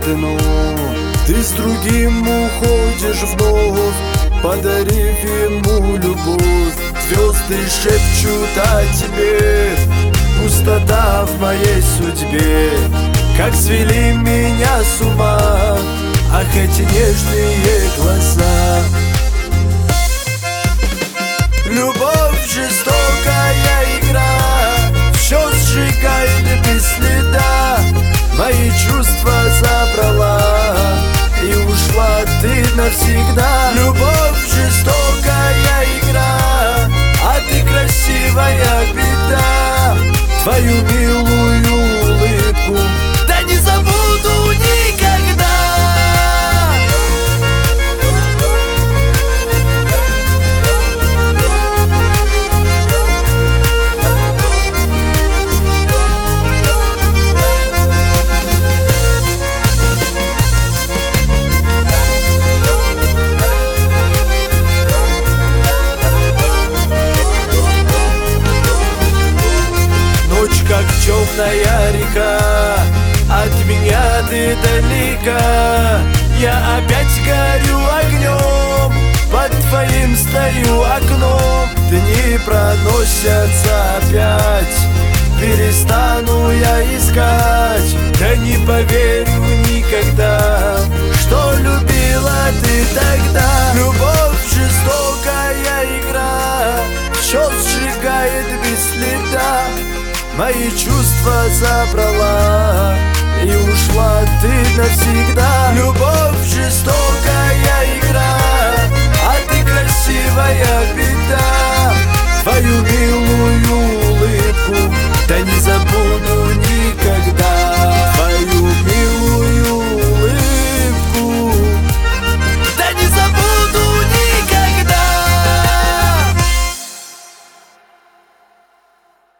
окну. Ты с другим уходишь вновь, подарив ему любовь. Звезды шепчут о тебе, пустота в моей судьбе. Как свели меня с ума, ах, эти нежные глаза. Любовь жестокая игра, все сжигает без следа. Мои чувства забрала, и ушла ты навсегда. Любовь жестокая игра, а ты красивая беда. Твою милую улыбку да не забуду никогда. Как темная река, от меня ты далека. Я опять горю огнем, под твоим стою окном. Дни проносятся опять, перестану я искать. Да не поверю никогда, что любила ты тогда. Любовь жестокая игра, все сжигает без следа. Мои чувства забрала, и ушла ты навсегда. Любовь жестокая игра,